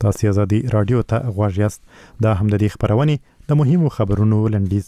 تاسو ازادي رادیو ته غواړئ یاست دا هم د دې خبرونه د مهمو خبرونو لنډیز.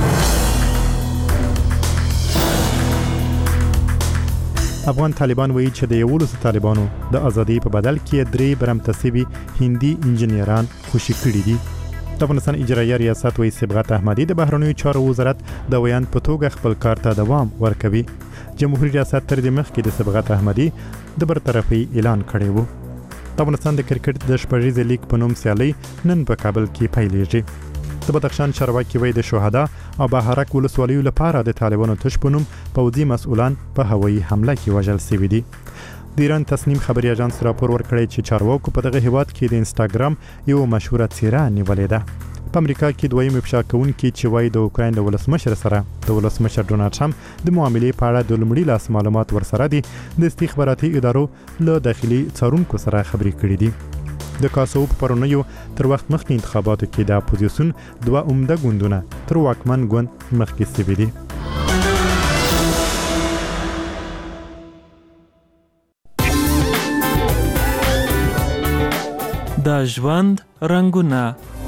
افغان طالبان وایي چې د 11 طالبانو د ازادۍ په بدل کې 3 برمتسبي هندي انجنیران خوشي کړي دي. د افغانستان اجرایي ریاست وایي صبغت احمدي د بهرنیو چارو وزارت د ویاند په توګه خپل کار ته دوام ورکوي. جمهوریت ریاست تر دې مخکې د صبغت احمدي د برطرفي اعلان کړی و. د افغانستان د کرکټ د شپږیزې لیګ په نوم سیالي نن په کابل کې پیلېږي. د بدخشان چارواکي وایي د شهدا او بهارک ولسوالیو لپاره د طالبانو تشبونم پوځي مسؤلان په هوایي حمله کې وژل شوي دي. د ایران تصنیم خبري اژانس راپور ورکړی چې چارواکو په دغه هیواد کې د انستاګرام یو مشهوره څیره نیولې ده. په امریکا کې دویم افشا کوونکی چې وایي د اوکراین د ولسمشر سره د ولسمشر ډونالد ټرمپ د معاملې په اړه د لومړي لاس معلومات ورسره دي د استخباراتي ادارو له داخلي څارونکو سره خبرې کړې دي. د کاسو په پرونیو تر وخت مخکې انتخاباتو کې د اپوزیسیون دوه عمده ګوندونه تر واکمن ګوند مخکې سوي دي. د ژوند رنگونه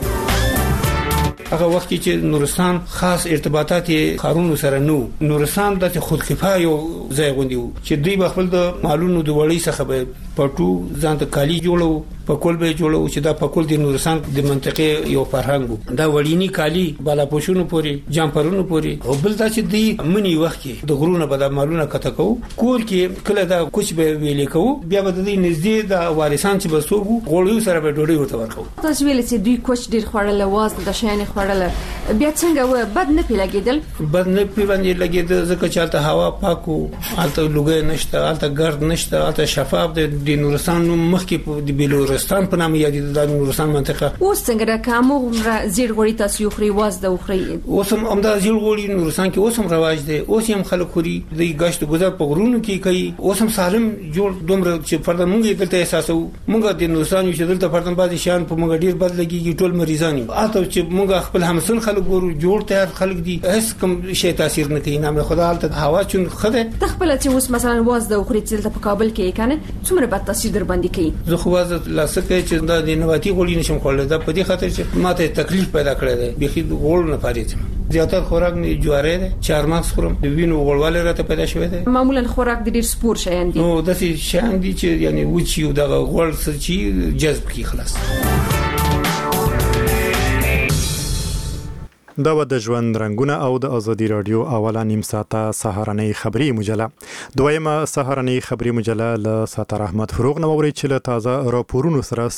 هغه وخت چې نورستان خاص ارتباطات قانون سره نو نورستان د خودکفایه یو ځای غوندي چې دوی خپل د مالونو د وړي څخه به پټو ځان ته کالی جوړو په کول به جوړو چې دا په کول د نورستان د منطقې یو فرهنګ دا وړینی کالی بالا پوشونو پوري جامپرونو پوري او بل دا چې دی منی وخت کې د غرونه به د مالونه کته کو کور کې کله دا کوچ به ویلې کو بیا به د نږدې د وارثان چې بسوګو غوړیو سره به ډوډۍ ورته ورکو. تاسو ویل چې دوی کوچ ډیر خوړل واز د شین خوړل بیا څنګه و بد نه پیلګیدل بد نه پیوندې لګیدل ځکه چې البته هوا پاکو البته لوګي نشته البته ګرد نشته البته شفاف د نورستان مخکې د بلورستان په نامه یادې د نورستان منطقه اوس څنګه د کومه زیر غوړی تاسو یو خري واز د خري اوس هم امدا زیر غوړی نورستان کې اوس هم رواج دی اوس هم خلک خوري د غشت گذر په غرونو کې کوي اوس هم سالم جوړ دومره چې فرد مونږ دلته احساسو مونږ د نورستان چې دلته فرد بعضی شان په مونږ ډیر بد لګي ټول مریضانی اته چې مونږ خپل همسن خلک ګورو جوړ تیار خلک دي هیڅ کوم شی تاثیر نه کوي نامه خدای حالت هوا چون خده تخپل چې اوس مثلا واز د خري چې په کابل کې کنه څومره بد تاثیر در باندې کوي زه خو واز لاسکه چې دا د نباتي غوړي نشم خورل دا په دې خاطر چې ماته تکلیف پیدا کړی دی بخي غوړ نه پارېږم زیاتره خوراک نه جواره ده چارمغز خورم د وینو غوړواله راته پیدا شوې ده معمولا خوراک د ډیر سپور شیان دي نو داسې شیان دي چې یعنی وچیو دا غوړ سچي جذب کی خلاص. دا و د ژوند رنگونه او د ازادي رادیو اوله نیم ساعته سهارنۍ خبري مجله دویمه سهارنۍ خبري مجله له ساتر احمد فروغ نو ورې چې له تازه راپورونو سره